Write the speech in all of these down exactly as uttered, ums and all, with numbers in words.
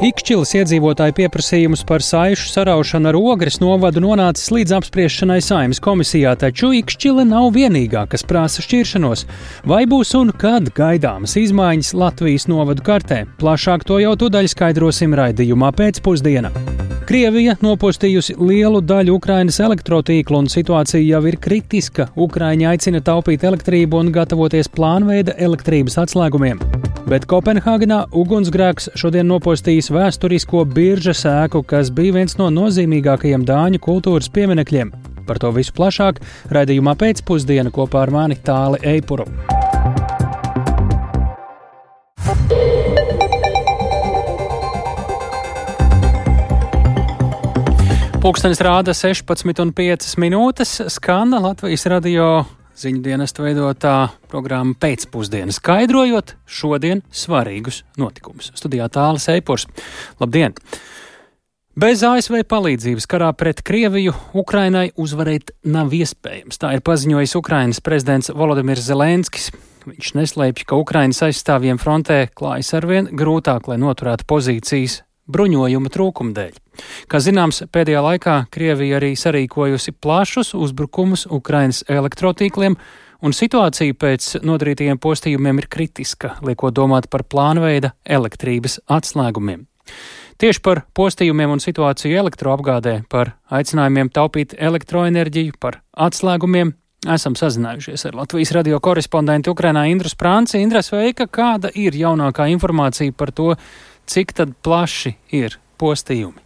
Ikšķiles iedzīvotāju pieprasījumus par saišu saraušanu ar Ogres novadu nonācis līdz apspriešanai Saeimas komisijā, taču Ikšķile nav vienīgā, kas prasa šķiršanos. Vai būs un kad gaidāmas izmaiņas Latvijas novadu kartē? Plašāk to jau tūdaļ skaidrosim raidījumā pēcpusdiena. Krievija nopostījusi lielu daļu Ukrainas elektrotīklu un situācija jau ir kritiska. Ukraiņi aicina taupīt elektrību un gatavoties plānveida elektrības atslēgumiem. Bet Kopenhāgenā ugunsgrēks šodien nopostījis vēsturisko biržas ēku, kas bija viens no nozīmīgākajiem dāņu kultūras pieminekļiem. Par to visu plašāk raidījumā pēcpusdiena kopā ar mani Tāli Eipuru. Pulkstenis rāda sešpadsmit un piecas minūtes, skan Latvijas radio ziņu dienesta veidotā programma Pēcpusdiena, skaidrojot šodien svarīgus notikumus. Studijā Tālis Eipurs. Labdien! Bez A S V palīdzības karā pret Krieviju Ukrainai uzvarēt nav iespējams. Tā ir paziņojis Ukrainas prezidents Volodimirs Zelenskis. Viņš neslēpj, ka Ukrainas aizstāvjiem frontē klājas arvien grūtāk, lai noturētu pozīcijas bruņojuma trūkuma dēļ. Kā zināms, pēdējā laikā Krievija arī sarīkojusi plašus uzbrukumus Ukrainas elektrotīkliem, un situācija pēc nodarītajiem postījumiem ir kritiska, liekot domāt par plānveida elektrības atslēgumiem. Tieši par postījumiem un situāciju elektroapgādē, par aicinājumiem taupīt elektroenerģiju, par atslēgumiem esam sazinājušies ar Latvijas radio korespondentu Ukrainā Indru Sprānci. Indra, sveika! Kāda ir jaunākā informācija par to, cik tad plaši ir postījumi?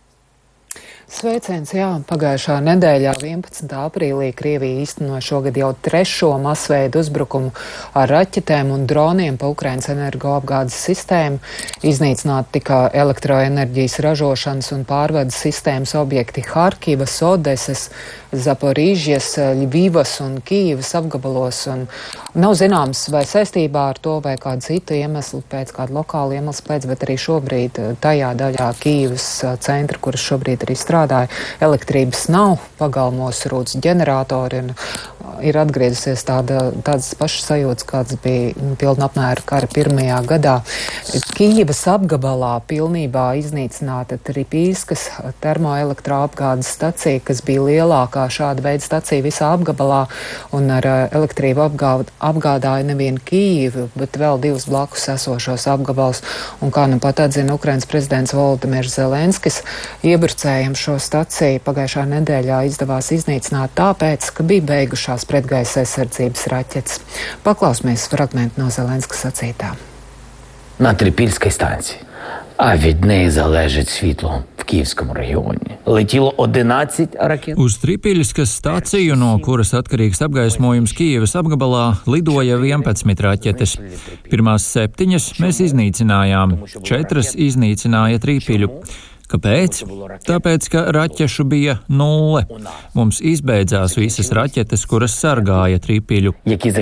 Sveiciens, jā, pagājušā nedēļā vienpadsmitā aprīlī Krievija īstenoja šogad jau trešo masveidu uzbrukumu ar raķetēm un droniem pa Ukrainas energoapgādes sistēmu. Iznīcināt tika elektroenerģijas ražošanas un pārvades sistēmas objekti Harkivas, Odesas, Zaporīžas, Ļvivas un Kīivas apgabalos. Un nav zināms, vai saistībā ar to vai kādu citu iemeslu pēc, kādu lokālu iemeslu pēc, bet arī šobrīd tajā daļā Kīivas centra, kuras šobrīd arī strādā, elektrības nav, pagalmos rūc ģeneratori un ir atgriezusies tāda, tādas pašas sajūtas, kāds bija pilna apmēra kara pirmajā gadā. Kīivas apgabalā pilnībā iznīcināta Tripīskas termoelektroapgādes stacija, kas bija lielākā šāda veida stacija visā apgabalā, un ar elektrību apgād, apgādāja nevien Kīivu, bet vēl divus blakus esošos apgabals. Un kā nu pat atzina Ukrainas prezidents Volodimirs Zelenskis, iebrucējiem šo staciju pagājušā nedēļā izdevās iznīcināt tāpēc, ka bija beigušās pretgaisa aizsardzības raķetes. Paklausmies fragmentu no Zelenska sacītā. На Трипільській станції, а від неї залежить світло в Київському регіоні. Летіло одинадцять ракет. Uz Tripīļskas staciju, no kuras atkarīgs apgaismojums Kijevas apgabalā, lidoja vienpadsmit raķetes. Pirmās septiņas mēs iznīcinājām, četras iznīcināja Tripīļu. Kāpēc? Tāpēc, ka raķešu bija nulle. Mums izbeidzās visas raķetes, kuras sargāja Tripīļu.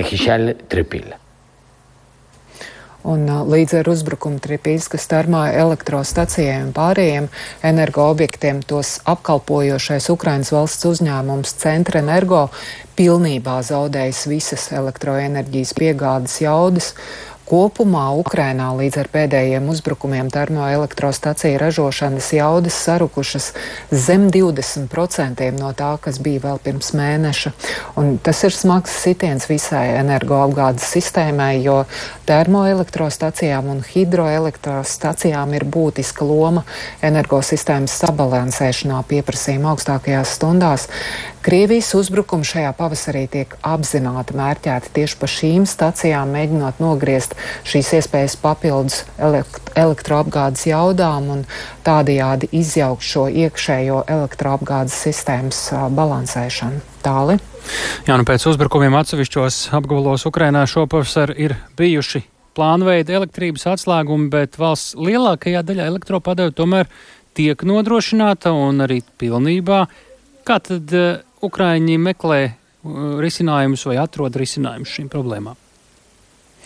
Un līdz ar uzbrukumu Tripīskas termoelektrostacijai un pārējiem energoobjektiem tos apkalpojošais Ukrainas valsts uzņēmums Centrenergo pilnībā zaudējis visas elektroenerģijas piegādes jaudas. Kopumā Ukrainā līdz ar pēdējiem uzbrukumiem termoelektrostaciju ražošanas jaudas sarukušas zem divdesmit procentiem no tā, kas bija vēl pirms mēneša. Un tas ir smags sitiens visai energoapgādes sistēmai, jo termoelektrostacijām un hidroelektrostacijām ir būtiska loma energosistēmas sabalansēšanā pieprasījuma augstākajās stundās. Krievijas uzbrukumi šajā pavasarī tiek apzināti mērķēti tieši pa šīm stacijām, mēģinot nogriezt šīs iespējas papildus elekt- elektroapgādes jaudām un tādējādi izjaukt šo iekšējo elektroapgādes sistēmas uh, balansēšanu. Tāli? Jā, nu pēc uzbrukumiem atsevišķos apgabalos Ukrainā šopavasar ir bijuši plānveida elektrības atslēgumi, bet valsts lielākajā daļā elektropadevi tomēr tiek nodrošināta un arī pilnībā. Kā tad uh, Ukraiņi meklē uh, risinājumus vai atrod risinājumus šīm problēmām?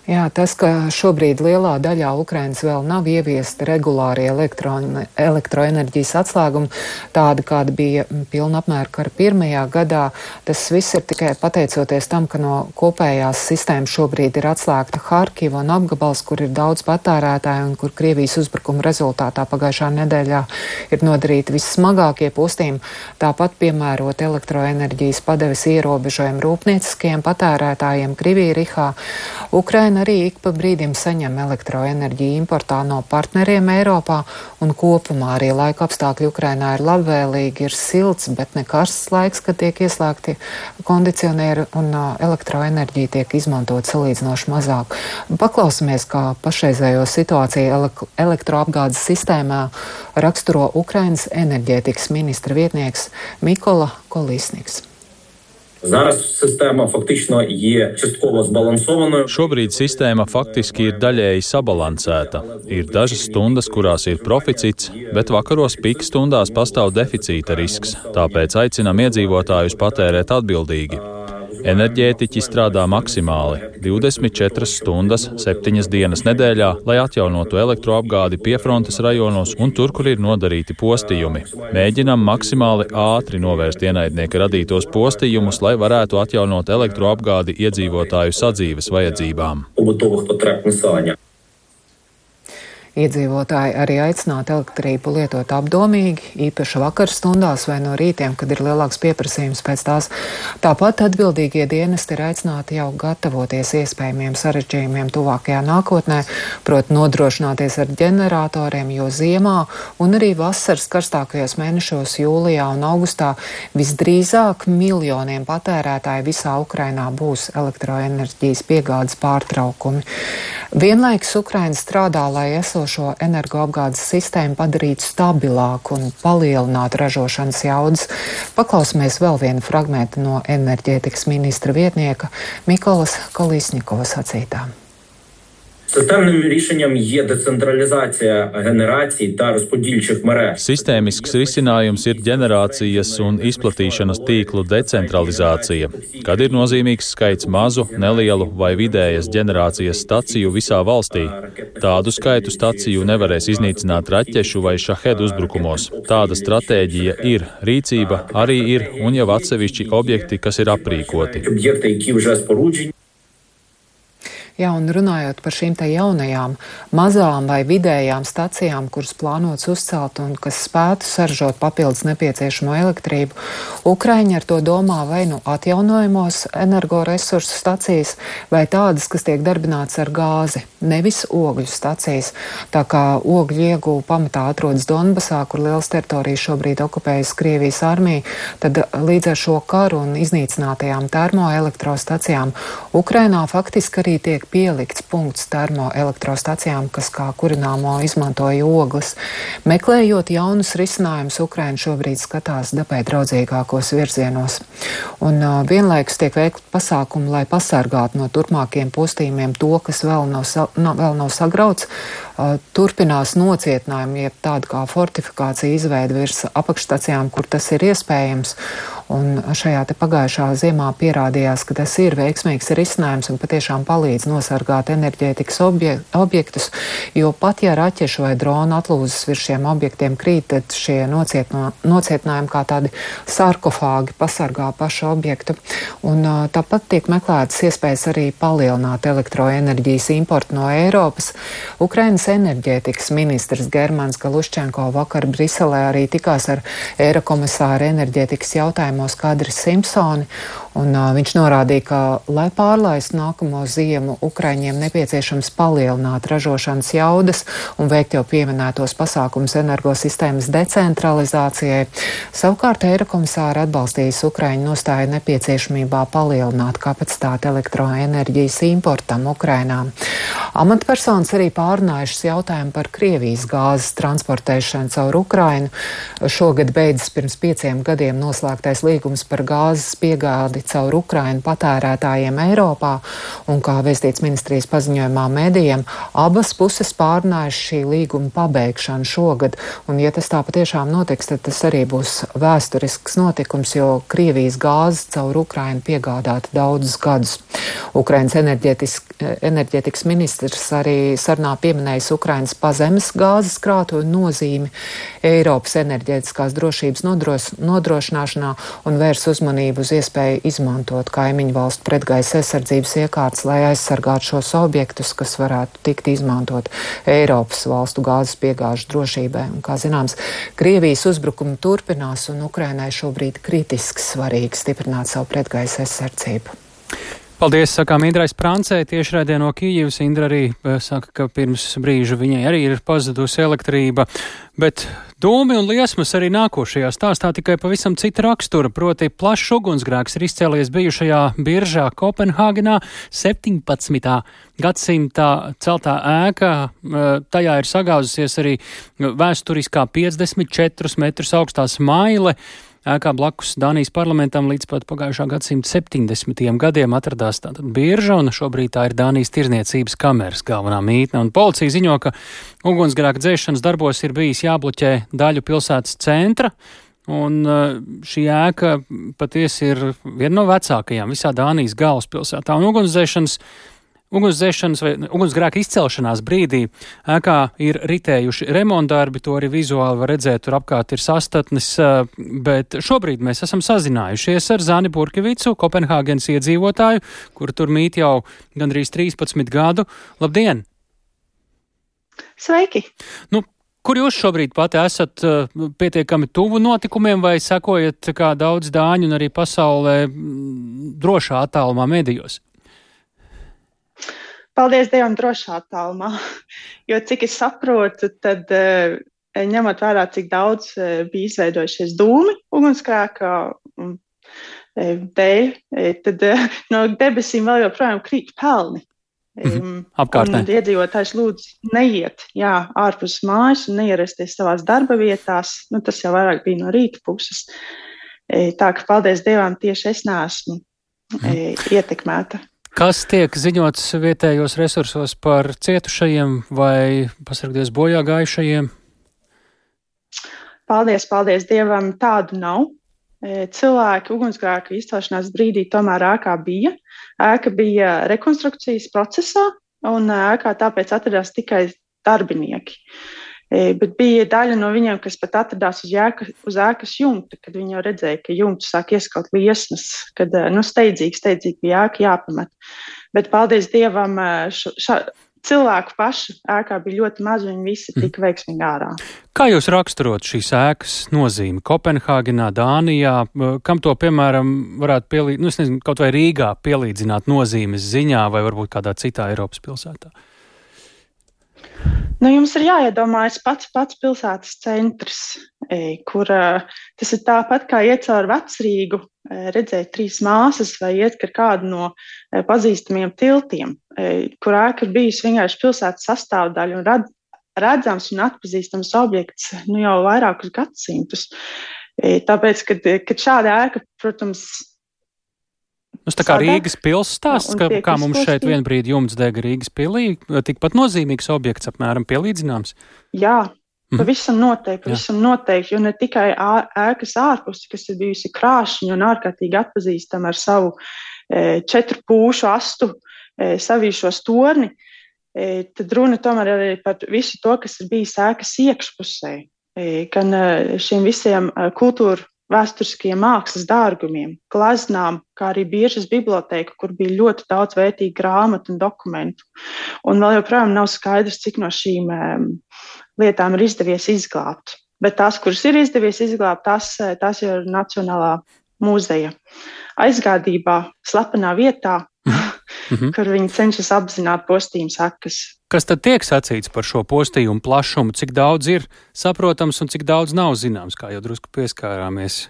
Jā, tas, ka šobrīd lielā daļā Ukrainas vēl nav ieviesti regulārie elektro, elektroenerģijas atslēgumi, tādi, kāda bija pilna apmēra kara pirmajā gadā, tas viss ir tikai pateicoties tam, ka no kopējās sistēmas šobrīd ir atslēgta Harkiva un apgabals, kur ir daudz patērētāju un kur Krievijas uzbrukuma rezultātā pagājušā nedēļā ir nodarīti vissmagākie postījumi. Tāpat piemērot elektroenerģijas padeves ierobežojumu rūpnieciskajiem patērētājiem Krievija-Rihā. Ukraina arī ik pa brīdim saņem elektroenerģiju importā no partneriem Eiropā, un kopumā arī laika apstākļi Ukrainā ir labvēlīgi, ir silts, bet ne karsts laiks, kad tiek ieslēgti kondicionieri un uh, elektroenerģija tiek izmantot salīdzinoši mazāk. Paklausamies, kā pašreizējo situāciju ele- elektroapgādes sistēmā raksturo Ukrainas enerģētikas ministra vietnieks Mikola Kolīsniks. Зараз система фактично є частково збалансованою. Šobrīd sistēma faktiski ir daļēji sabalansēta. Ir dažas stundas, kurās ir proficits, bet vakaros pika stundās pastāv deficīta risks, tāpēc aicinām iedzīvotājus patērēt atbildīgi. Enerģētiķi strādā maksimāli divdesmit četras stundas, septiņas dienas nedēļā, lai atjaunotu elektroapgādi piefrontes rajonos un tur, kur ir nodarīti postījumi. Mēģinam maksimāli ātri novērst ienaidnieka radītos postījumus, lai varētu atjaunot elektroapgādi iedzīvotāju sadzīves vajadzībām. Iedzīvotāji arī aicināti elektrību lietot apdomīgi, īpaši vakar stundās vai no rītiem, kad ir lielāks pieprasījums pēc tās. Tāpat atbildīgie dienesti ir aicināti jau gatavoties iespējamiem sarežģījumiem tuvākajā nākotnē, proti nodrošināties ar ģeneratoriem, jo ziemā un arī vasaras karstākajos mēnešos jūlijā un augustā visdrīzāk miljoniem patērētāji visā Ukrainā būs elektroenerģijas piegādes pārtraukumi. Vienlaikus Ukraina strādā, lai esošo energoapgādes sistēmu padarītu stabilāku un palielinātu ražošanas jaudas. Paklausamies vēl vienu fragmentu no enerģētikas ministra vietnieka Mikolas Kolīsņikova sacītā. Системним рішенням є децентралізація генерацій та розподільчих мереж. Sistēmisks risinājums ir ģenerācijas un izplatīšanas tīklu decentralizācija, kad ir nozīmīgs skaits mazu, nelielu vai vidējas ģenerācijas staciju visā valstī. Tādu skaitu staciju nevarēs iznīcināt raķešu vai šahedu uzbrukumos. Tāda stratēģija ir, rīcība arī ir un jau atsevišķi objekti, kas ir aprīkoti. Об'єкти, які вже споруджені. Jā, un runājot par šīm te jaunajām mazām vai vidējām stacijām, kuras plānots uzcelt un kas spētu saražot papildus nepieciešamo elektrību, Ukraiņi ar to domā vai nu atjaunojamos energoresursu stacijas vai tādas, kas tiek darbināts ar gāzi, nevis ogļu stacijas. Tā kā ogļu ieguva pamatā atrodas Donbasā, kur liels teritorijas šobrīd okupējas Krievijas armija, tad līdz ar šo karu un iznīcinātajām termoelektrostacijām Ukrainā faktiski arī tiek pielikts punkts termoelektrostacijām, kas kā kurināmo izmantoja ogles. Meklējot jaunus risinājumus, Ukraina šobrīd skatās dabai draudzīgākos virzienos. Un uh, vienlaikus tiek veikt pasākumi, lai pasargātu no turpmākiem postījumiem to, kas vēl nav, sa no, vēl nav sagrauts. Uh, turpinās nocietinājumi, jeb tāda kā fortifikācija izveida virs apakšstacijām, kur tas ir iespējams. Un šajā te pagājušā ziemā pierādījās, ka tas ir veiksmīgs risinājums un patiešām palīdz nosargāt enerģētikas obje objektus, jo pat ja raķešu vai drona atlūzas virs šiem objektiem krīt, tad šie nocietno, nocietinājumi kā tādi sarkofāgi pasargā pašu objektu. Un uh, tāpat tiek meklētas iespējas arī palielināt elektroenerģijas importu no Eiropas. Ukrainas enerģētikas ministrs Germans Galuščenko vakar Briselē arī tikās ar Eirokomisāru enerģētikas jautājumu Kadri Simpsoni, un uh, viņš norādīja, ka, lai pārlaistu nākamo ziemu, Ukraiņiem nepieciešams palielināt ražošanas jaudas un veikt jau pieminētos pasākums energosistēmas decentralizācijai. Savukārt Eirokomisāri atbalstījis Ukraiņu nostāju nepieciešamībā palielināt kapacitāti elektroenerģijas importam Ukrainā. Amatpersonas arī pārunājušas jautājumu par Krievijas gāzes transportēšanu caur Ukrainu. Šogad beidzas pirms pieciem gadiem noslēgtais līgums par gāzes piegādi caur Ukrainu patērētājiem Eiropā, un kā vēstīts ministrijas paziņojumā medijiem, abas puses pārunājuši šī līguma pabeigšanu šogad, un ja tas tā patiešām notiks, tad tas arī būs vēsturisks notikums, jo Krievijas gāzes caur Ukrainu piegādāta daudzus gadus. Ukrainas enerģētikas ministrs arī sarunā pieminējis Ukrainas pazemes gāzes krātuvi nozīmi Eiropas enerģētiskās drošības nodros, nodrošināšanā un vērs uzmanību uz iespēju izmantot kaimiņu valstu pretgaisa aizsardzības iekārtas, lai aizsargātu šos objektus, kas varētu tikt izmantot Eiropas valstu gāzes piegāžu drošībai. Un, kā zināms, Krievijas uzbrukumi turpinās un Ukrainai šobrīd kritiski svarīgi stiprināt savu pretgaisa aizsardzību. Paldies, sakām Indrai Sprancei, tiešraidē no Kijivas. Indra arī saka, ka pirms brīža viņai arī ir pazudusi elektrība, bet dūmi un liesmas arī nākošajā stāstā tikai pavisam cita rakstura, proti plašs ugunsgrēks ir izcēlies bijušajā biržā Kopenhāgenā, septiņpadsmitā gadsimtā celtā ēka, tajā ir sagāzusies arī vēsturiskā piecdesmit četrus metrus augstā smaile. Ēkā blakus Dānijas parlamentam līdz pat pagājušā gadsimta septiņdesmitajiem gadiem atradās tātad birža, un šobrīd tā ir Dānijas tirzniecības kameras galvenā mītne. Un policija ziņo, ka ugunsgrēka dzēšanas darbos ir bijis jābloķē daļu pilsētas centra, un šī ēka patiesi ir viena no vecākajām visā Dānijas galvaspilsētā. Un ugunsdzēšanas Ugunsdzēšanas vai ugunsgrēka izcelšanās brīdī ēkā ir ritējuši remontdarbi, to arī vizuāli var redzēt, tur apkārt ir sastatnes, bet šobrīd mēs esam sazinājušies ar Zani Burkevicu, Kopenhāgenes iedzīvotāju, kur tur mīt jau gandrīz trīspadsmit gadu. Labdien! Sveiki! Nu, kur jūs šobrīd pati esat pietiekami tuvu notikumiem vai sekojat kā daudz dāņu un arī pasaulē drošā attālumā medijos? Paldies Dievam drošā attālumā, jo cik es saprotu, tad ņemot vērā, cik daudz bija izveidojušies dūmi ugunsgrēka dēļ, tad no debesīm vēl joprojām krīt pelni. Mm-hmm. Apkārtnē. Un iedzīvotājs lūdzu neiet, jā, ārpus mājas un neierasties savās darba vietās. Nu, tas jau vairāk bija no rīta puses. Tā ka paldies Dievam, tieši es neesmu mm. ietekmēta. Kas tiek ziņots vietējos resursos par cietušajiem vai pasargties bojā gājušajiem? Paldies, paldies Dievam, tādu nav. Cilvēki ugunsgrēka izcelšanās brīdī tomēr ēkā bija. Ēka bija rekonstrukcijas procesā un ēkā tāpēc atradās tikai darbinieki. Bet bija daļa no viņiem, kas pat atradās uz, jēka, uz ēkas jumta, kad viņi jau redzēja, ka jumtu sāk ieskaut liesmas, kad nu, steidzīgi, steidzīgi bija ēka jāpamet. Bet paldies Dievam, ša, ša, cilvēku pašu ēkā bija ļoti maz, viņi visi tika veiksmīgi ārā. Kā jūs raksturot šīs ēkas nozīmi Kopenhāgenā, Dānijā, kam to, piemēram, varētu pielīdzināt, nu, es nezinu, kaut vai Rīgā pielīdzināt nozīmes ziņā vai varbūt kādā citā Eiropas pilsētā? Nu, jums ir jāiedomājas pats pats pilsētas centrs, kur tas ir tāpat kā iet caur Vecrīgu, redzēt trīs māsas vai iet ar kādu no pazīstamiem tiltiem, kur ēka ir bijusi vienkārši pilsētas sastāvdaļa un rad, redzams un atpazīstams objekts nu, jau vairākus gadsimtus. Tāpēc, kad, kad šāda ēka, protams, Tas tā kā Rīgas pils stāsts, ka, kā mums šeit vien brīdi jumts dega Rīgas pilī, tikpat nozīmīgs objekts apmēram pielīdzināms? Jā, pavisam noteikti, pavisam noteikti, jo ne tikai ēkas ārpusi, kas ir bijusi krāšņa un ārkārtīgi atpazīstama ar savu e, četru pūšu astu e, savīšo torni, e, tad runa tomēr arī par visu to, kas ir bijis ēkas iekšpusē, e, gan e, šiem visiem e, kultūru vēsturiskajiem mākslas dārgumiem, glaznām, kā arī Biržas biblioteka, kur bija ļoti daudz vērtīgu grāmatu un dokumentu. Un vēl joprojām nav skaidrs, cik no šīm um, lietām ir izdevies izglābt. Bet tās, kuras ir izdevies izglābt, tās, tās jau ir Nacionālā mūzeja aizgādībā, slepenā vietā, mm-hmm. kur viņi cenšas apzināt postījuma sekas. Kas tad tiek sacīts par šo postījumu plašumu? Cik daudz ir saprotams un cik daudz nav zināms, kā jau drusku pieskārāmies?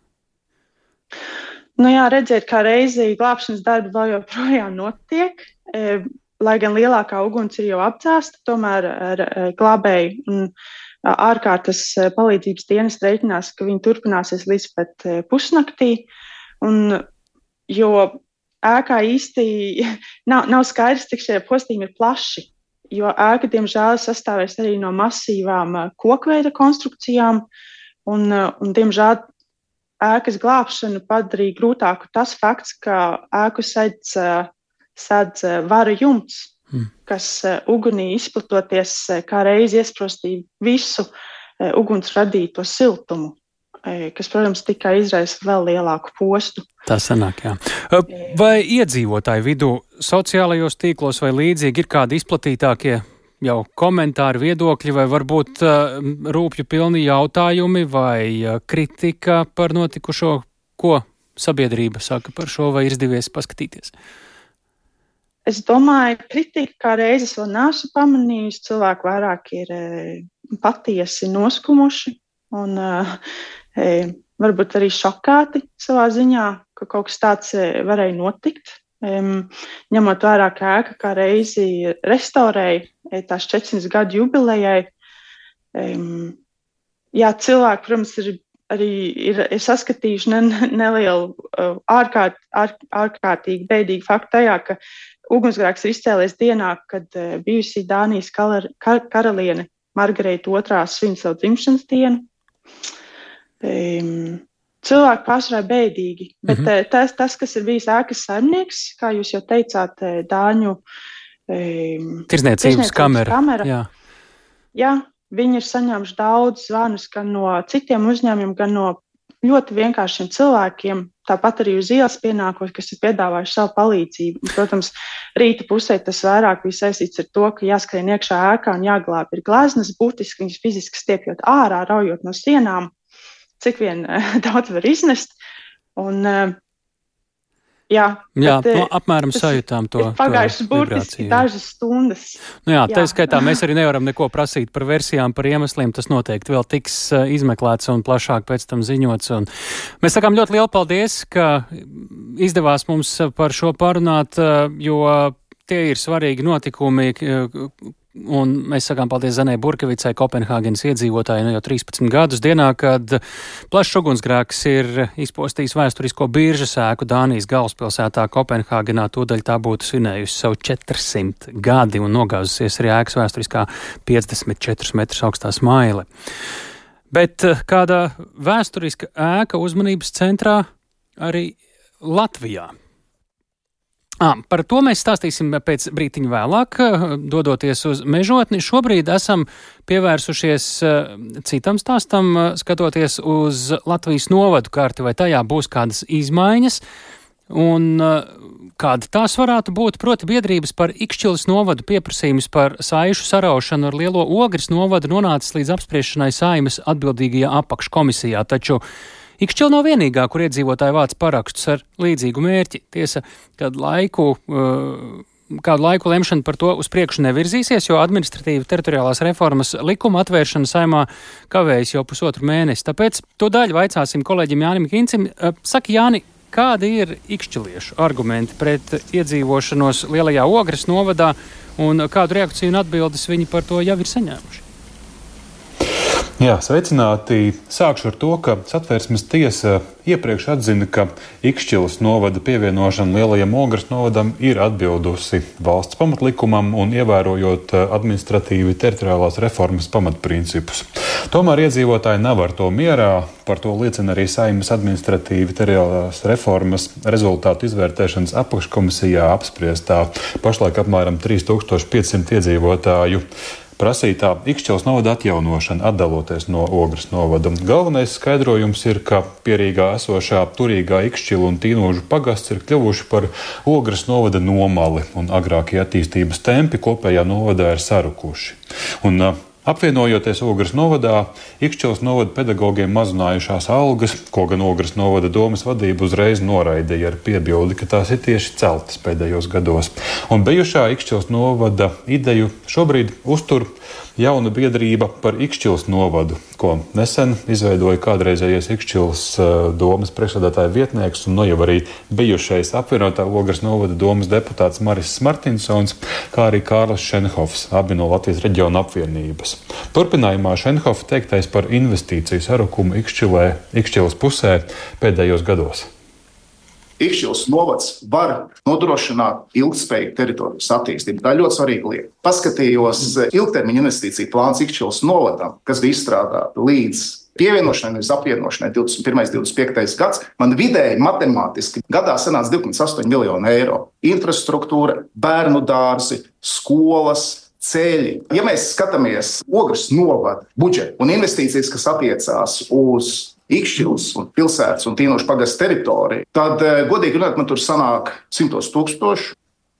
Nu jā, redziet, kā reizi glābšanas darbi vēl joprojām notiek, e, lai gan lielākā uguns ir jau apdzēsta, tomēr ar e, glābēju un ārkārtas palīdzības dienas reiķinās, ka viņi turpināsies līdz pat pusnaktī, un, jo ēkā īsti nav, nav skaidrs, cik šie postījumi ir plaši, jo ēka, diemžēl, sastāvēs arī no masīvām kokveida konstrukcijām, un, un diemžēl, ēkas glābšanu padarīja grūtāku tas fakts, ka ēku sedz, sedz vara jumts, hmm. kas ugunī izplatoties kā reizi iesprostīja visu uguns radīto siltumu, kas, protams, tikai izraisa vēl lielāku postu. Tā sanāk, jā. Vai iedzīvotāju vidū sociālajos tīklos vai līdzīgi ir kādi izplatītākie jau komentāri, viedokļi vai varbūt uh, rūpju pilni jautājumi vai uh, kritika par notikušo, ko sabiedrība saka par šo, vai ir izdevies paskatīties? Es domāju, kritika kā reizes vēl neesmu pamanījusi, cilvēki vairāk ir e, patiesi noskumuši un e, varbūt arī šokāti savā ziņā, ka kaut kas tāds e, varēja notikt. Um, ņemot vērā, ka ēka kā reizi restaurēja tās četrsimt gadu jubilejai. Um, jā, cilvēki, protams, ir arī ir, ir saskatījuši ne, nelielu uh, ārkārt, ār, ārkārtīgi bēdīgu faktu tajā, ka ugunsgrēks ir izcēlies dienā, kad uh, bijusī Dānijas kar, kar, karaliene Margarita otrā svin savu dzimšanas dienu. Um, Cilvēki pārsvarā bēdīgi, bet mm-hmm. tas, tas, kas ir bijis ēkas saimnieks, kā jūs jau teicāt, Dāņu um, tirzniecības kamera. kamera. Jā. Jā, viņi ir saņēmuši daudz zvanus gan no citiem uzņēmumiem, gan no ļoti vienkāršiem cilvēkiem, tāpat arī uz ielas pienākot, kas ir piedāvājuši savu palīdzību. Protams, rīta pusē tas vairāk bija saistīts ar to, ka jāskrien iekšā ēkā un jāglāb ir gleznas, būtiski viņas fiziski stiepjot ārā, raujot no sienām, cik vien daudz var iznest. Un, jā, jā bet, no, apmēram sajūtām to pagājušas burtiski dažas stundas. Nu jā, jā, tā skaitā mēs arī nevaram neko prasīt par versijām, par iemesliem. Tas noteikti vēl tiks izmeklēts un plašāk pēc tam ziņots. Un mēs sakām ļoti lielu paldies, ka izdevās mums par šo parunāt, jo tie ir svarīgi notikumi. Un mēs sakām paldies Zanai Burkevicai, Kopenhāgenes iedzīvotāji, nu jau trīspadsmit gadus dienā, kad plašs ugunsgrēks ir izpostījis vēsturisko biržas ēku Dānijas galvaspilsētā Kopenhāgenā. Tūdaļ tā būtu svinējusi savu četrsimt gadi un nogāzusies arī ēkas vēsturiskā piecdesmit četrus metrus augstā smaile. Bet kāda vēsturiska ēka uzmanības centrā arī Latvijā? À, par to mēs stāstīsim pēc brītiņa vēlāk, dodoties uz mežotni. Šobrīd esam pievērsušies citam stāstam, skatoties uz Latvijas novadu karti, vai tajā būs kādas izmaiņas, un kāda tās varētu būt, proti biedrības par Ikšķilas novadu pieprasījums par saišu saraušanu ar Lielo Ogres novadu nonācis līdz apspriešanai Saeimas atbildīgajā apakškomisijā, taču Ikšķila nav vienīgā, kur iedzīvotāji vāc parakstus ar līdzīgu mērķi. Tiesa, kad laiku, kādu laiku lemšana par to uz priekšu nevirzīsies, jo administratīva teritoriālās reformas likuma atvēršana Saeimā kavējas jau pusotru mēnesi. Tāpēc to daļu vaicāsim kolēģim Jānim Kincim. Saki, Jāni, kādi ir ikšķiliešu argumenti pret iedzīvošanos Lielajā Ogres novadā un kādu reakciju un atbildes viņi par to jau ir saņēmuši? Jā, sveicināti. Sākšu ar to, ka Satversmes tiesa iepriekš atzina, ka Ikšķilas novada pievienošana Lielajam Ogres novadam ir atbildusi valsts pamatlikumam un ievērojot administratīvi teritoriālās reformas pamatprincipus. Tomēr iedzīvotāji nav ar to mierā. Par to liecina arī Saeimas administratīvi teritoriālās reformas rezultātu izvērtēšanas apakškomisijā apspriestā pašlaik apmēram trīs tūkstoši piecsimt iedzīvotāju prasītā Ikšķilas novada atjaunošana, atdaloties no Ogres novada. Galvenais skaidrojums ir, ka pierīgā esošā turīgā Ikšķila un Tīnožu pagasts ir kļuvuši par Ogres novada nomali, un agrākie attīstības tempi kopējā novadā ir sarukuši. Un, uh, Apvienojoties Ogres novadā, Ikšķilas novada pedagogiem mazinājušās algas, ko gan Ogres novada domas vadība uzreiz noraidīja ar piebildi, ka tās ir tieši celtas pēdējos gados. Un bijušā Ikšķilas novada ideju šobrīd uztur jauna biedrība par Ikšķilas novadu, ko nesen izveidoja kādreizējais Ikšķilas domas priekšsēdētāja vietnieks un no jau arī bijušais apvienotā Ogres novada domas deputāts Maris Martinsons, kā arī Kārlis Šenhofs, abi no Latvijas reģiona apvienības. Turpinājumā Šenhofa teiktais par investīciju sarukumu Ikšķilē, Ikšķilas pusē pēdējos gados. Ikšķilas novads var nodrošināt ilgtspējīgu teritorijas attīstību. Tā ir ļoti svarīga lieta. Paskatījos ilgtermiņa investīciju plāns Ikšķilas novadam, kas bija izstrādāta līdz pievienošanai, līdz apvienošanai divdesmit pirmais divdesmit piektais gads. Man vidēji matemātiski gadā sanāca divi komats astoņi miljoni eiro. Infrastruktūra, bērnu dārzi, skolas, ceļi. Ja mēs skatāmies Ogres novada budžetu un investīcijas, kas attiecās uz Ikšķilas un pilsētas un Tīnošu pagasta teritoriju, tad, godīgi runāt, man tur sanāk simtos tūkstoši.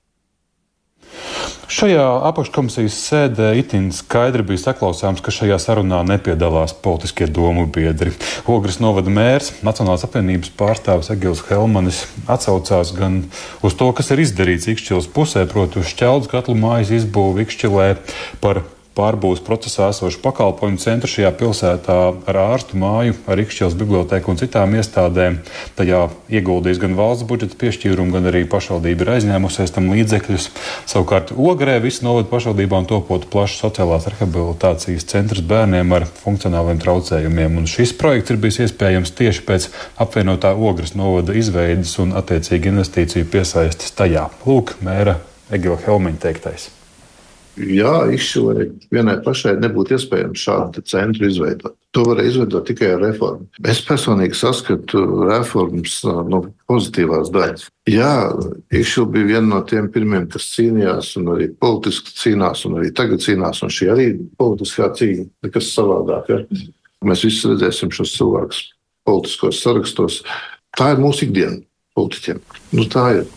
Šajā apakškomisijas sēdē itin skaidri bija saklausāms, ka šajā sarunā nepiedalās politiskie domu biedri. Ogres novada mērs, Nacionālās apvienības pārstāvis Egils Helmanis atsaucās gan uz to, kas ir izdarīts Ikšķilas pusē, proti uz šķeldus katlu mājas izbūvi Ikšķilē, par pārbūves procesā esošu pakalpojumu centru šajā pilsētā ar ārstu māju, ar Ikšķilas bibliotēku un citām iestādēm. Tajā ieguldījis gan valsts budžeta piešķīrumu, gan arī pašvaldība ir aizņēmusies tam līdzekļus. Savukārt Ogrē visu novadu pašvaldībām topotu plašs sociālās rehabilitācijas centrs bērniem ar funkcionāliem traucējumiem. Un šis projekts ir bijis iespējams tieši pēc apvienotā Ogres novada izveides un attiecīgi investīciju piesaistes tajā. Lūk, mēra Egila Helmiņa teiktais. Jā, Ikšķilē vienai pašai nebūtu iespējams šādu centru izveidot. To varēja izveidot tikai ar reformu. Es personīgi saskatu reformas no pozitīvās daļas. Jā, Ikšķila bija viena no tiem pirmiem, kas cīnījās un arī politiski cīnās un arī tagad cīnās. Un šī arī politiskā cīņa, nekas savādāk. Ja? Mēs visi redzēsim šos cilvēkus politiskos sarakstos. Tā ir mūsu ikdiena politiķiem. Nu, tā ir.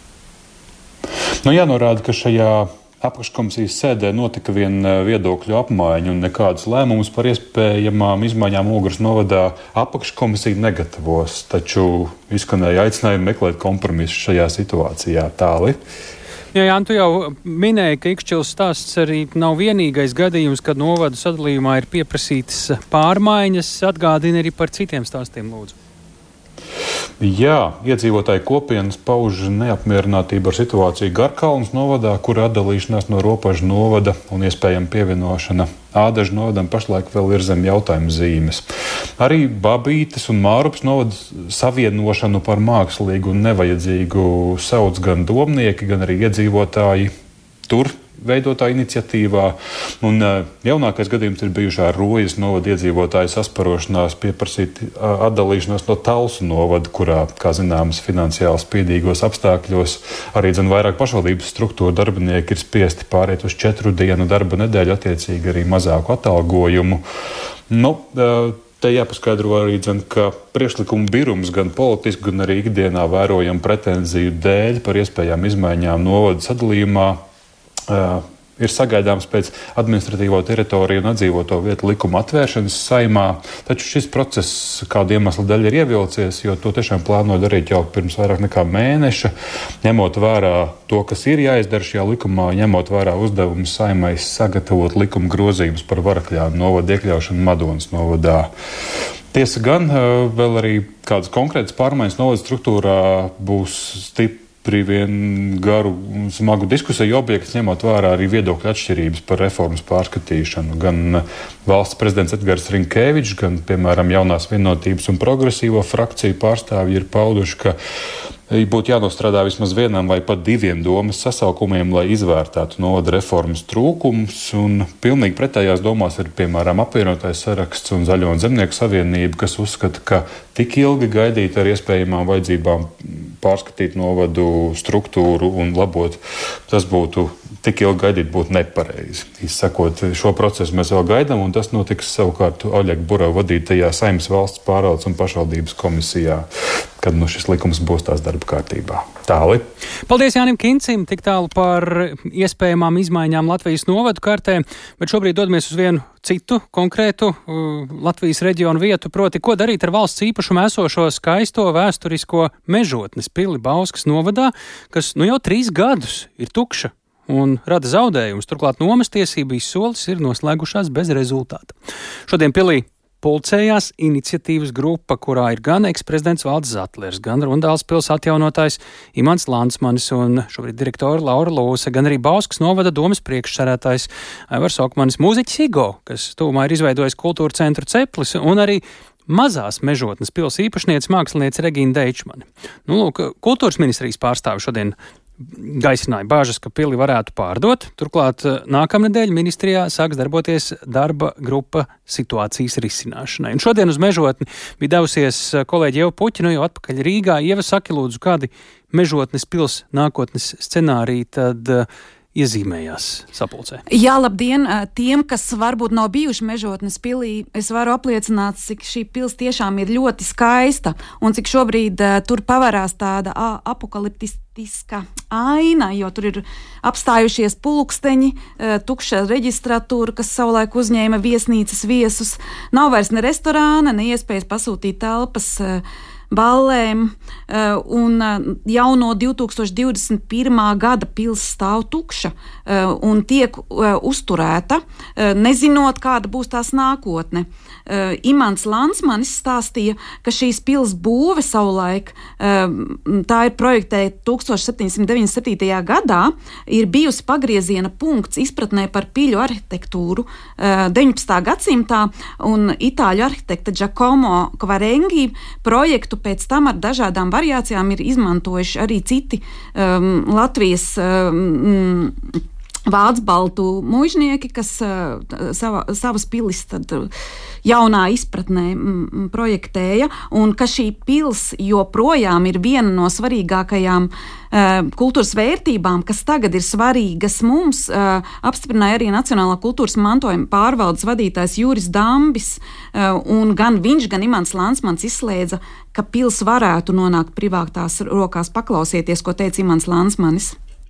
Nu, jānorāda, ka šajā apakškomisijas sēdē notika vien viedokļu apmaiņa un nekādus lēmumus par iespējamām izmaiņām Ogres novadā apakškomisija negatavos, taču izskanēja aicinājumi meklēt kompromisu šajā situācijā. Tāli. Jā, Jāni, tu jau minēji, ka Ikšķilas stāsts arī nav vienīgais gadījums, kad novadu sadalījumā ir pieprasītas pārmaiņas. Atgādini arī par citiem stāstiem, lūdzu. Jā, iedzīvotāji kopienas pauž neapmierinātību ar situāciju Garkalnas novadā, kur atdalīšanās no Ropažu novada un iespējama pievienošana Ādažu novadam pašlaik vēl ir zem jautājuma zīmes. Arī Babītes un Mārupas novada savienošanu par mākslīgu un nevajadzīgu sauc gan domnieki, gan arī iedzīvotāji tur veidotā iniciatīvā. Un jaunākais gadījums ir bijušā Rojas novada iedzīvotāju sasparošanās pieprasīt atdalīšanos no Talsu novada, kurā, kā zināms, finansiāli spiedīgos apstākļos arī dzen vairāk pašvaldības struktūra darbinieki ir spiesti pāriet uz četru dienu darba nedēļu, attiecīgi arī mazāku atalgojumu. Nu, te jāpaskaidro arī, dzen, ka priekšlikumu birums gan politiski, gan arī ikdienā vērojam pretenziju dēļ par iespējām izmaiņām novada sadalījumā. Uh, ir sagaidāms pēc administratīvo teritoriju un atdzīvoto vietu likuma atvēršanas Saeimā, taču šis process kādu iemeslu dēļ ir ievilcies, jo to tiešām plāno darīt jau pirms vairāk nekā mēneša, ņemot vērā to, kas ir jāizdara šajā likumā, ņemot vērā uzdevumu Saeimai sagatavot likuma grozījumus par Varakļānu novadu iekļaušanu Madonas novadā. Tiesa gan, uh, vēl arī kādas konkrētas pārmaiņas novada struktūrā būs stipri vien garu un smagu diskusiju objekts, ņemot vērā arī viedokļu atšķirības par reformas pārskatīšanu. Gan valsts prezidents Edgars Rinkēvičs, gan, piemēram, Jaunās vienotības un progresīvo frakciju pārstāvji ir pauduši, ka būtu jānostrādā vismaz vienam vai pat diviem domas sasaukumiem, lai izvērtētu novada reformas trūkumus, un pilnīgi pretējās domās ir, piemēram, apvienotais saraksts un Zaļo un Zemnieku savienība, kas uzskata, ka tik ilgi gaidīt ar iespējamām vajadzībām pārskatīt novadu struktūru un labot, tas būtu tik ilgi gaidīt būtu nepareizi. Izsakot, šo procesu mēs vēl gaidām, un tas notiks savukārt Oļega Burova vadītajā Saeimas valsts pārvaldes un pašvaldības komisijā, kad nu šis likums būs tās darba kārtībā. Tāli. Paldies Jānim Kincim, tik tālu par iespējamām izmaiņām Latvijas novadu kartē, bet šobrīd dodamies uz vienu citu konkrētu uh, Latvijas reģionu vietu, proti, ko darīt ar valsts īpašumu esošo skaisto vēsturisko mežotnes pili Bauskas novadā, kas nu jau trīs gadus ir tukša. un rada zaudējumus. Turklāt nomas tiesību izsoles ir noslēgušās bez rezultāta. Šodien pilī pulcējās iniciatīvas grupa, kurā ir gan eksprezidents Valdis Zatlers, gan Rundāles pils atjaunotājs Imants Landsmanis un šobrīd direktora Laura Lūse, gan arī Bauskas novada domas priekšsarētājs Aivars Okmanis, mūziķis Igo, kas tuvumā ir izveidojis kultūra centru Ceplis, un arī mazās Mežotnes pils īpašniece mākslinieca Regīna Deičmane. Nu, lūk, kultūras ministrijas pārstāvi šodien gaisināja bāžas, ka pili varētu pārdot. Turklāt nākamnedēļ ministrijā sāks darboties darba grupa situācijas risināšanai. Un šodien uz Mežotni bija devusies kolēģi Ieva Puķa, nu jau atpakaļ Rīgā. Ieva, saki lūdzu, kādi Mežotnes pils nākotnes scenāriji tad iezīmējās sapulcē? Jā, labdien! Tiem, kas varbūt nav bijuši Mežotnes pilī, es varu apliecināt, cik šī pils tiešām ir ļoti skaista un cik šobrīd uh, tur pavarās tāda uh, apokaliptiska aina, jo tur ir apstājušies pulksteņi, uh, tukša reģistratūra, kas savulaik uzņēma viesnīcas viesus. Nav vairs ne restorāna, ne iespējas pasūtīt telpas uh, ballēm, un jau no divi tūkstoši divdesmit pirmā gada pils stāv tukša un tiek uzturēta, nezinot, kāda būs tās nākotne. Imants Landsmanis stāstīja, ka šīs pils būve savulaik, tā ir projektēta tūkstoš septiņsimt deviņdesmit septītajā gadā, ir bijusi pagrieziena punkts izpratnē par piļu arhitektūru deviņpadsmitā gadsimtā, un itāļu arhitekta Giacomo Quarengi projektu pēc tam ar dažādām variācijām ir izmantojuši arī citi um, Latvijas um, vācu-baltu muižnieki, kas uh, sava, savas pilis tad jaunā izpratnē mm, projektēja, un ka šī pils joprojām ir viena no svarīgākajām uh, kultūras vērtībām, kas tagad ir svarīgas mums, uh, apstiprināja arī Nacionālā kultūras mantojuma pārvaldes vadītājs Juris Dambis, uh, un gan viņš, gan Imants Landsmans izslēdza, ka pils varētu nonākt privātās rokās. Paklausieties, ko teica Imants Landsmanis.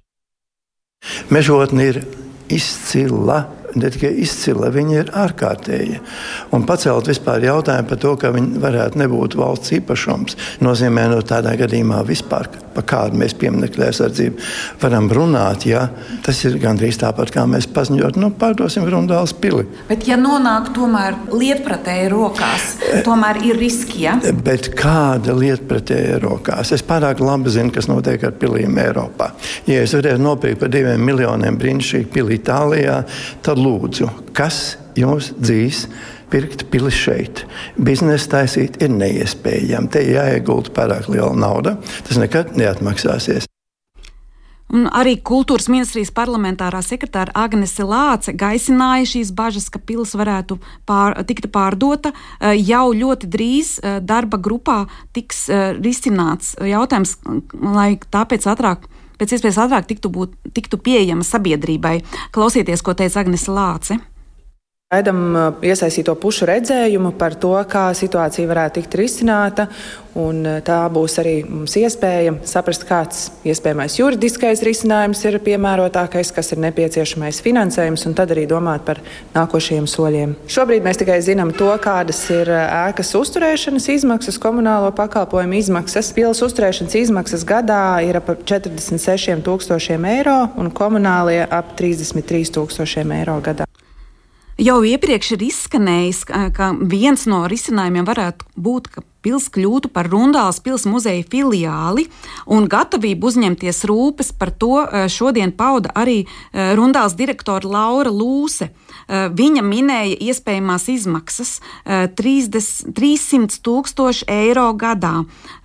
Mežotne ir izcila, ne tikai izcila, viņa ir ārkārtēja. Un pacelt vispār jautājumu par to, ka viņa varētu nebūt valsts īpašums, nozīmē no tādā gadījumā vispār, pa kādu mēs pieminekļu aizsardzību varam runāt, ja tas ir gandrīz tāpat, kā mēs paziņot, nu, pārdosim Rundāles pili. Bet ja nonāk tomēr lietpratēji rokās, tomēr ir riski, ja? Bet kāda lietpratēji rokās? Es pārāk labi zinu, kas notiek ar pilīm Eiropā. Ja es varētu nopirkt par diviem miljoniem brīnišķīgu pili Itālijā, tad lūdzu, kas jums dzīs pirkt pilis šeit? Biznesa taisīt ir neiespējami. Te jāiegulda pārāk liela nauda. Tas nekad neatmaksāsies. Un arī kultūras ministrijas parlamentārā sekretāra Agnese Lāce gaisināja šīs bažas, ka pils varētu pār, tikt pārdota. Jau ļoti drīz darba grupā tiks risināts jautājums, lai tāpēc ātrāk pēc iespējas ātrāk tiktu, būt, tiktu pieejama sabiedrībai. Klausieties, ko teica Agnese Lāce. Gaidām iesaistīto pušu redzējumu par to, kā situācija varētu tikt risināta, un tā būs arī mums iespēja saprast, kāds iespējamais juridiskais risinājums ir piemērotākais, kas ir nepieciešamais finansējums, un tad arī domāt par nākošajiem soļiem. Šobrīd mēs tikai zinām to, kādas ir ēkas uzturēšanas izmaksas, komunālo pakalpojumu izmaksas. Pils uzturēšanas izmaksas gadā ir ap četrdesmit sešiem tūkstošiem eiro un komunālie ap trīsdesmit trīs tūkstošiem eiro gadā. Jau iepriekš ir izskanējis, ka viens no risinājumiem varētu būt, ka pils kļūtu par Rundāles pils muzeja filiāli, un gatavību uzņemties rūpes par to šodien pauda arī Rundāles direktora Laura Lūse. Viņa minēja iespējamās izmaksas trīssimt tūkstoši eiro gadā.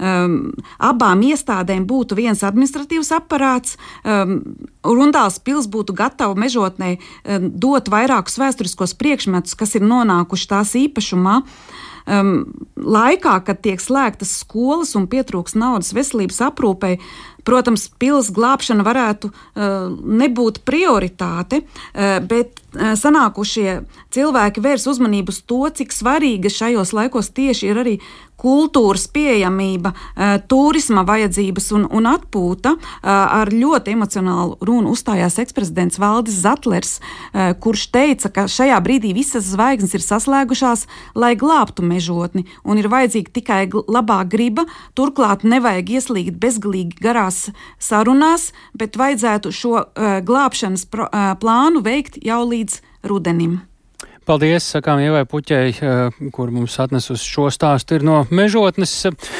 Abām iestādēm būtu viens administratīvs aparāts. Rundāles pils būtu gatava Mežotnē dot vairākus vēsturiskos priekšmetus, kas ir nonākuši tās īpašumā. Um, laikā, kad tiek slēgtas skolas un pietrūks naudas veselības aprūpei, protams, pils glābšana varētu uh, nebūt prioritāte, uh, bet uh, sanākušie cilvēki vērs uzmanību uz to, cik svarīga šajos laikos tieši ir arī kultūras pieejamība, uh, turisma vajadzības un, un atpūta. Uh, ar ļoti emocionālu runu uzstājās eksprezidents Valdis Zatlers, uh, kurš teica, ka šajā brīdī visas zvaigznes ir saslēgušās, lai glābtu Mežotni, un ir vajadzīga tikai labā griba, turklāt nevajag ieslīgt bezgalīgi garā šajās sarunās, bet vajadzētu šo uh, glābšanas pro, uh, plānu veikt jau līdz rudenim. Paldies, sakām Ievai Puķei, uh, kur mums atnes uz šo stāstu ir no Mežotnes.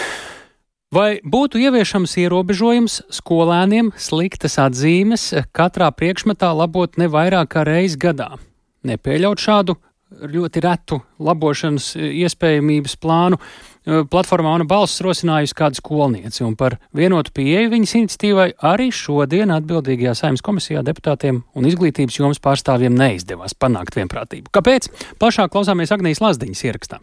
Vai būtu ieviešams ierobežojums skolēniem sliktas atzīmes katrā priekšmetā labot ne vairāk kā reizi gadā? Nepieļaut šādu ļoti retu labošanas iespējamības plānu. Platformā Mana balss rosinājusi kādu skolnieci, un par vienotu pieeju viņas iniciatīvai arī šodien atbildīgajā Saeimas komisijā deputātiem un izglītības jomas pārstāvjiem neizdevās panākt vienprātību. Kāpēc? Plašāk klausāmies Agnijas Lazdiņas ierakstā.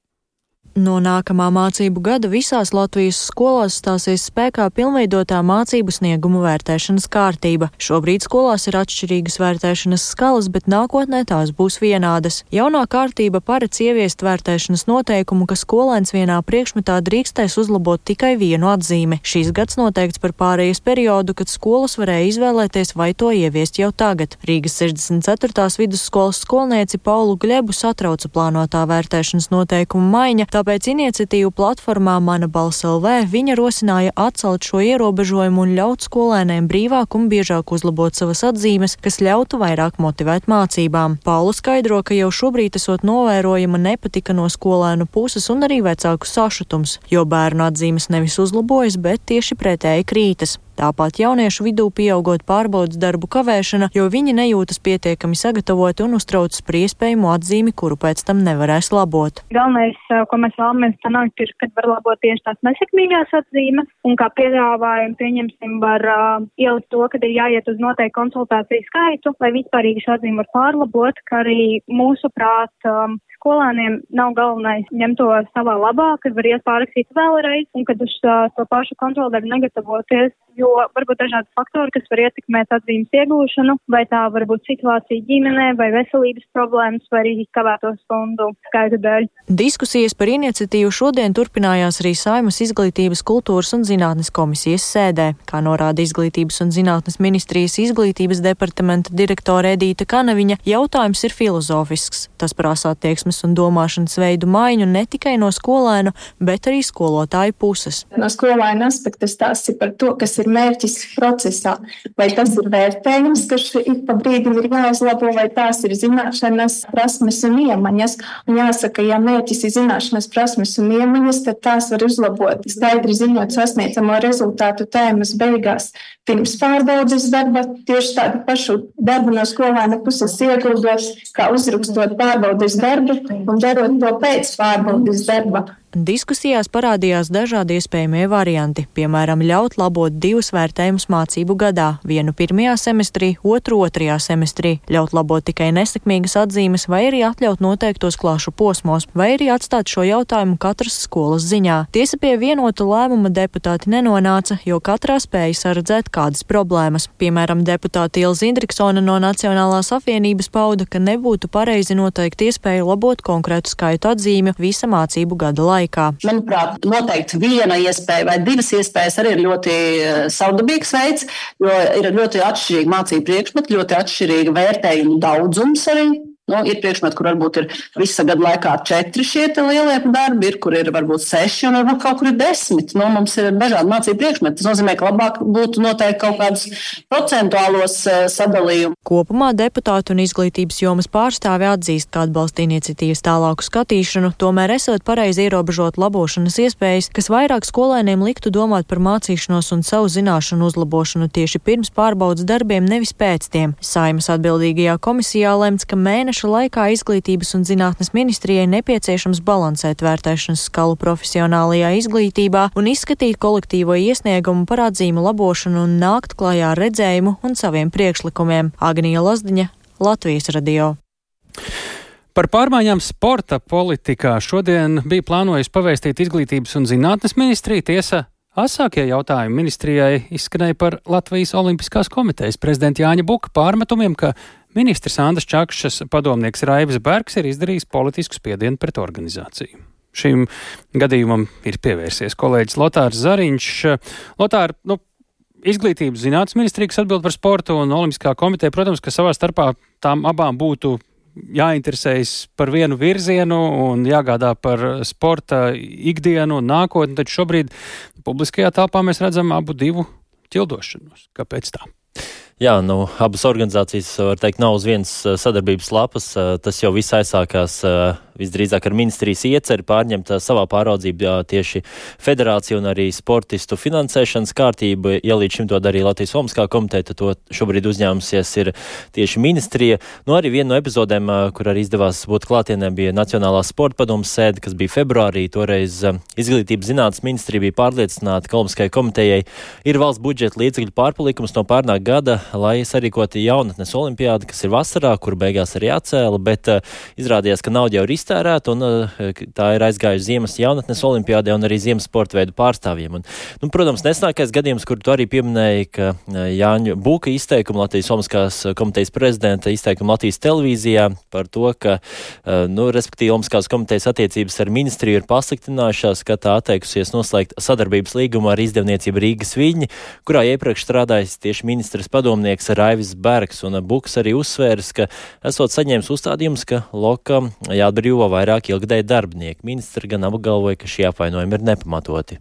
No nākamā mācību gada visās Latvijas skolās stāsies spēkā pilnveidotā mācību sniegumu vērtēšanas kārtība. Šobrīd skolās ir atšķirīgas vērtēšanas skalas, bet nākotnē tās būs vienādas. Jaunā kārtība paredz ieviest vērtēšanas noteikumu, ka skolēns vienā priekšmetā drīkstēs uzlabot tikai vienu atzīmi. Šīs gads noteikts par pārejas periodu, kad skolas varēja izvēlēties, vai to ieviest jau tagad. Rīgas sešdesmit ceturtās vidusskolas skolnieci Paulu Gļebu satrauca plānotā vērtēšanas noteikumu maiņa. Tāpēc iniciatīvu platformā Mana balss L V viņa rosināja atcelt šo ierobežojumu un ļaut skolēniem brīvāk un biežāk uzlabot savas atzīmes, kas ļautu vairāk motivēt mācībām. Paula skaidro, ka jau šobrīd esot novērojama nepatika no skolēnu puses un arī vecāku sašutums, jo bērnu atzīmes nevis uzlabojas, bet tieši pretēji krītas. Tāpat jauniešu vidū pieaugot pārbaudas darbu kavēšana, jo viņi nejūtas pietiekami sagatavoti un uztraucas par iespējamu atzīmi, kuru pēc tam nevarēs labot. Galvenais, ko mēs vēlamies panākt, ir, kad var labot tieši tās nesekmīgās atzīmes, un kā piedāvājumu pieņemsim var uh, ielikt to, kad ir jāiet uz noteiktu konsultāciju skaitu, lai vispārīgi šo atzīmi var pārlabot, ka arī mūsuprāt um, skolēniem nav galvenais ņemt to savā labā, kad var iet pārrakstīt vēlreiz, un kad uz uh, to pašu kontroldarbu negatavoties, jo varbūt dažādi faktori, kas var ietekmēt atzīmes iegūšanu, vai tā var būt situācija ģimenē, vai veselības problēmas, vai arī kavēto stundu skaitu dēļ. Diskusijas par iniciatīvu šodien turpinājās arī Saeimas Izglītības, kultūras un zinātnes komisijas sēdē. Kā norāda Izglītības un zinātnes ministrijas izglītības departamenta direktore Edīta Kanaviņa, jautājums ir filozofisks. Tas prasa attieksmes un domāšanas veidu maiņu ne tikai no skolēnu, bet arī skolotāju puses. No skolēna aspekta stāsts ir par to, kas ir mērķis procesā. Vai tas ir vērtējums, kas ik pa brīdim ir jāuzlabo, vai tās ir zināšanas, prasmes un iemaņas. Un jāsaka, ja mērķis ir zināšanas, prasmes un iemaņas, tad tās var uzlabot. Skaidri zinot sasniedzamo rezultātu tēmas beigās pirms pārbaudes darba, tieši tādu pašu darbu no skolēna puses ieguldot, kā uzrakstot pārbaudes darbu un darot to pēc pārbaudes darba. Diskusijās parādījās dažādi iespējamie varianti, piemēram, ļaut labot divus vērtējumus mācību gadā, vienu pirmajā semestrī, otru otrajā semestrī, ļaut labot tikai nesekmīgas atzīmes vai arī atļaut noteiktos klāšu posmos, vai arī atstāt šo jautājumu katras skolas ziņā. Tiesa pie vienota lēmuma deputāti nenonāca, jo katrā spēja saredzēt kādas problēmas. Piemēram, deputāte Ilze Indriksone no Nacionālās apvienības pauda, ka nebūtu pareizi noteikt iespēju labot konkrētu skaitu atzīmju visa mācību gada laikā. Manuprāt, noteikti viena iespēja vai divas iespējas arī ir ļoti savdabīgs veids, jo ir ļoti atšķirīgi mācību priekšmeti, ļoti atšķirīga vērtējumu daudzums arī. Nu, ir priekšmeti, kur varbūt ir visa gada laikā četri šie lielie darbi, ir, kur ir varbūt seši un varbūt kaut kur ir desmit. Nu, mums ir dažādi mācību priekšmeti. Tas nozīmē, ka labāk būtu noteikti kaut kādus procentuālos uh, sadalījumus. Kopumā deputāti un izglītības jomas pārstāvi atzīst, ka atbalsta iniciatīvas tālāku skatīšanu, tomēr esot pareizi ierobežot labošanas iespējas, kas vairāk skolēniem liktu domāt par mācīšanos un savu zināšanu uzlabošanu tieši pirms pārbaudas darbiem, nevis pēc tiem. Saeimas atbildīgajā komisijā lemts, ka mēneši laikā Izglītības un zinātnes ministrijai nepieciešams balansēt vērtēšanas skalu profesionālajā izglītībā un izskatīt kolektīvo iesniegumu par atzīmu labošanu un nākt klajā ar redzējumu un saviem priekšlikumiem. Agnija Lazdiņa, Latvijas radio. Par pārmaiņām sporta politikā šodien bija plānojis pavēstīt Izglītības un zinātnes ministrija. Tiesa, asākie jautājumi ministrijai izskanēja par Latvijas Olimpiskās komitejas prezidenta Jāņa Buka pārmetumiem, ka ministrs Andris Čakšas padomnieks Raivis Bergs ir izdarījis politisku spiedienu pret organizāciju. Šim gadījumam ir pievērsies kolēģis Lotārs Zariņš. Lotār, nu, Izglītības zinātnes ministrija, kas atbild par sportu, un Olimpiskā komiteja, protams, ka savā starpā tām abām būtu jāinteresējas par vienu virzienu un jāgādā par sporta ikdienu un nākotni, taču šobrīd publiskajā telpā mēs redzam abu divu ķildošanos. Kāpēc tā? Jā, nu, abas organizācijas, var teikt, nav uz vienas sadarbības lapas. Tas jau viss aizsākās visdrīzāk ar ministrijas ieceri pārņemt savā pāraudzībā tieši federāciju un arī sportistu finansēšanas kārtību. Ja līdz šim to darīja Latvijas Olimpiskā komiteja, tad to šobrīd uzņēmusies ir tieši ministrija. Nu, arī viena no epizodēm, kur arī izdevās būt klātienē, bija Nacionālās sporta padomes sēde, kas bija februārī. Toreiz Izglītības zinātnes ministrija bija pārliecināta, ka Olimpiskajai komitejai ir valsts budžeta līdzekļu pārpalikums no pārnāk gada, lai sarīkoti jaunatnes olimpiādi, kas ir vasarā, kur beigās arī atcēla, bet uh, izrādījās, ka nauda jau ir iztērēta un uh, tā ir aizgājusi ziemas jaunatnes olimpiādē un arī ziemas sporta veidu pārstāvjiem. Un, nu, protams, nesnākais gadījums, kur tu arī pieminēji, ka uh, Jāņa Buka izteikumu, Latvijas Olimpiskās komitejas prezidenta izteikumu Latvijas televīzijā par to, ka, uh, nu, respektīvi, Olimpiskās komitejas attiecības ar ministriju ir pasliktinājušās, ka tā atteikusies noslēgt sadarbības līgumu ar izdevniecību Rīgas Viļņi, kurā iepriekš strādājis tieši ministrs padomnieks Raivis Bergs, un Buks arī uzsvērs, ka esot saņēmis uzstādījums, ka Lokam jāatbrīvo vairāk ilgadēji darbinieki. Ministri gan apgalvoja, ka šie apvainojumi ir nepamatoti.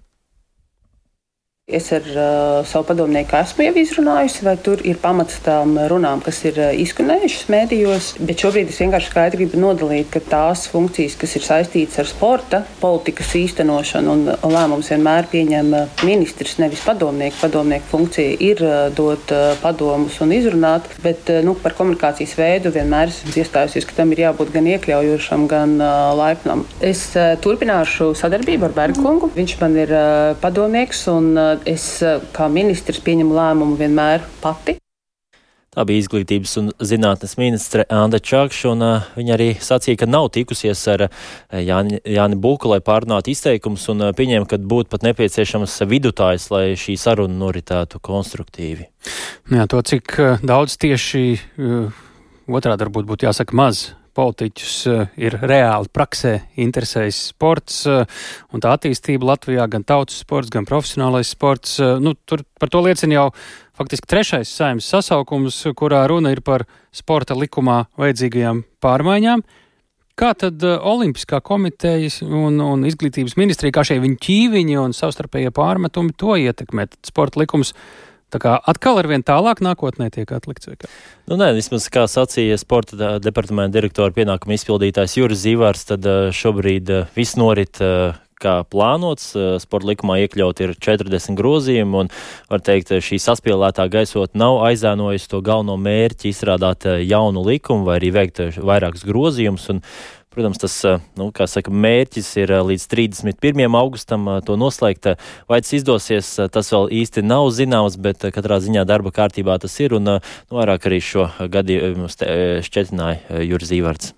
Es ar uh, savu padomnieku esmu jau izrunājusi, vai tur ir pamats tām runām, kas ir uh, izskanējušas mēdījos, bet šobrīd es vienkārši skaidri gribu nodalīt, ka tās funkcijas, kas ir saistītas ar sporta politikas īstenošanu un lēmums vienmēr pieņem ministrs, nevis padomnieku. Padomnieku funkcija ir uh, dot uh, padomus un izrunāt, bet uh, nu, par komunikācijas veidu vienmēr esmu iestājusies, ka tam ir jābūt gan iekļaujošam, gan uh, laipnam. Es uh, turpināšu sadarbību ar Bergkungu. Viņš man ir uh, padomnieks un uh, es kā ministrs pieņemu lēmumu vienmēr pati. Tā bija izglītības un zinātnes ministre Anda Čakša, un uh, viņa arī sacīja, ka nav tikusies ar uh, Jāni, Jāni Buku, lai pārunātu izteikumus, un uh, pieņēma, ka būtu pat nepieciešams vidutājs, lai šī saruna noritētu konstruktīvi. Jā, to, cik uh, daudz tieši uh, otrādi varbūt būtu jāsaka maz politiķus uh, ir reāli praksē interesējis sports uh, un tā attīstība Latvijā, gan tautas sports, gan profesionālais sports. Uh, nu, tur par to liecina jau faktiski trešais Saeimas sasaukums, kurā runa ir par sporta likumā vajadzīgajām pārmaiņām. Kā tad uh, Olimpiskā komiteja un, un izglītības ministrija, kā šie viņu ķīviņi un savstarpējie pārmetumi to ietekmē? Tad sporta likums tā kā atkal ar vien tālāk nākotnē tiek atlikts vai kā? Nu, nē, vismaz kā sacīja sporta departamenta direktora pienākuma izpildītājs Juris Zīvārs, tad šobrīd viss norit kā plānots. Sporta likumā iekļaut ir četrdesmit grozījumi, un, var teikt, šī saspīlētā gaisot nav aizēnojusi to galveno mērķi izstrādāt jaunu likumu vai arī veikt vairākus grozījumus. Un, protams, tas, nu, kā saka, mērķis ir līdz trīsdesmit pirmajam augustam to noslēgt. Vai tas izdosies, tas vēl īsti nav zināms, bet katrā ziņā darba kārtībā tas ir, un nu, vairāk arī šo gadījumu šķetināja Juris Zīvārds.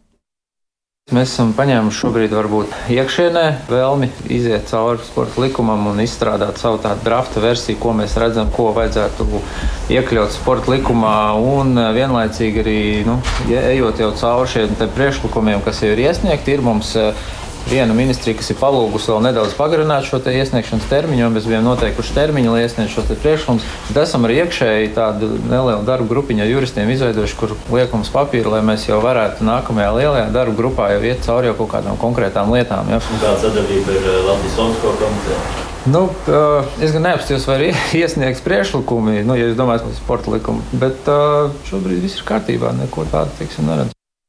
Mēs esam paņēmuši šobrīd varbūt iekšienē vēlmi iziet cauri sporta likumam un izstrādāt savu tādu drafta versiju, ko mēs redzam, ko vajadzētu iekļaut sporta likumā, un vienlaicīgi arī, nu, ejot jau cauri šiem priekšlikumiem, kas jau ir iesniegti, ir mums viena ministrija, kas ir palūgusi vēl nedaudz pagarināt šo te iesniegšanas termiņu, un mēs bijām noteikuši termiņu, lai iesniegtu šo te priekšlikumus. Bet esam arī iekšēji tādu nelielu darbu grupiņu ar juristiem izveidojuši, kur liekums papīru, lai mēs jau varētu nākamajā lielajā darbu grupā jau iet cauri jau kaut kādām konkrētām lietām. Ja. Kāda sadarbība ir Latvijas Olimpiskā komiteja? Nu, es gan neapstījos, vai ir iesniegts priekšlikumi, nu, ja es domāju, ka sporta likumi, bet šobrīd viss ir kārtībā, neko tādu, teiksim, neredz.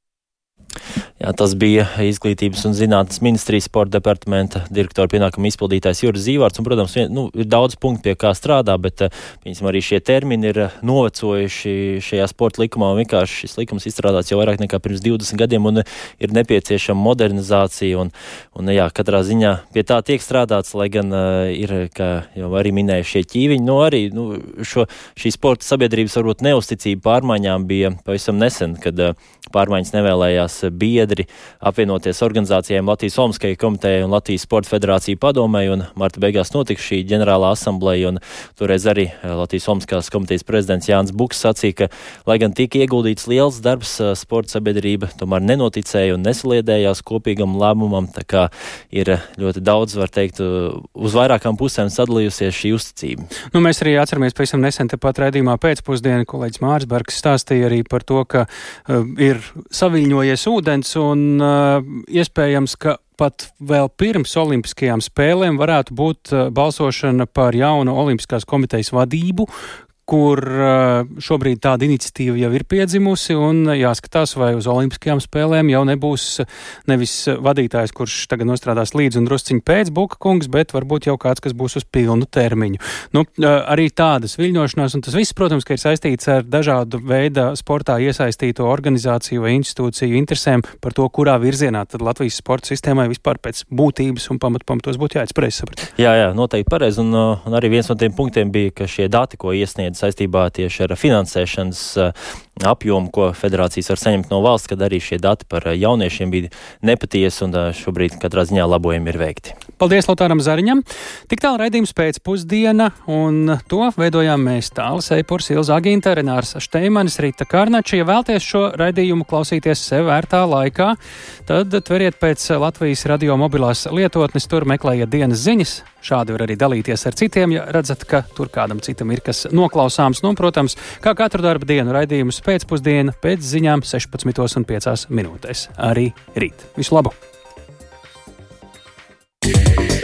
Jā, tas bija Izglītības un zinātnes ministrijas sporta departamenta direktora pienākuma izpildītājs Juris Zīvārds. Un, protams, vien, nu, ir daudz punktu, pie kā strādā, bet piemēram, arī šie termini ir novecojuši šajā sporta likumā. Vienkārši šis likums izstrādāts jau vairāk nekā pirms divdesmit gadiem un ir nepieciešama modernizācija. Un, un, jā, katrā ziņā pie tā tiek strādāts, lai gan uh, ir, kā jau arī minēju, šie ķīviņi. Nu, arī nu, šo, šī sporta sabiedrības varbūt neusticība pārmaiņām bija pavisam nesen, kad uh, pārmaiņas nevēlējās biedri apvienoties organizācijām Latvijas Olimpiskajai komitejai un Latvijas Sporta federācija padomei, un marta beigās notika šī ģenerālā asambleja, un toreiz arī Latvijas Olimpiskās komitejas prezidents Jānis Buks sacīja, ka, lai gan tika ieguldīts liels darbs, sporta sabiedrība tomēr nenoticēja un nesaliedējās kopīgam lēmumam, tā kā ir ļoti daudz, var teikt, uz vairākām pusēm sadalījusies šī uzticība. Nu, mēs arī atceramies pavisam nesen tepat raidījumā pēcpusdienu, kolēģis Māris Bergs stāstīja arī par to, ka uh, ir saviļņojies ūdens un uh, iespējams, ka pat vēl pirms Olimpiskajām spēlēm varētu būt balsošana par jaunu Olimpiskās komitejas vadību, kur šobrīd tāda iniciatīva jau ir piedzimusi un jāskatās, vai uz Olimpiskajām spēlēm jau nebūs nevis vadītājs, kurš tagad nostrādās līdz un drusciņu pēc Buka kungs, bet varbūt jau kāds, kas būs uz pilnu termiņu. Nu, arī tādas viļņošanās, un tas viss, protams, ka ir saistīts ar dažādu veidu sportā iesaistīto organizāciju vai institūciju interesēm par to, kurā virzienā tad Latvijas sporta sistēmai vispār pēc būtības un pamat pamatos būtu jāiet pareizi saprast. Jā, jā, noteikti pareizi, un, un arī viens no tiem punktiem bija, ka šie dati, ko iesniedz saistībā tieši ar finansēšanas apjomu, ko federācijas var saņemt no valsts, kad arī šie dati par jauniešiem bija nepatiesi un šobrīd katrā ziņā labojumi ir veikti. Paldies Lotāram Zariņam. Tik tālu raidījums pēcpusdiena, un to veidojām mēs Tālis Eipurs, Ilza Agīnta, Renārs Šteimanis, Rita Kārnača. Ja vēlties šo raidījumu klausīties sev vērtā laikā, tad tveriet pēc Latvijas radio mobilās lietotnes, tur meklējiet dienas ziņas. Šādi var arī dalīties ar citiem, ja redzat, ka tur kādam citam ir kas noklausāms. Nu, protams, kā katru darba dienu raidījumus pēcpusdiena pēc ziņām sešpadsmitos un piecās minūtēs. Arī rīt. Visu labu!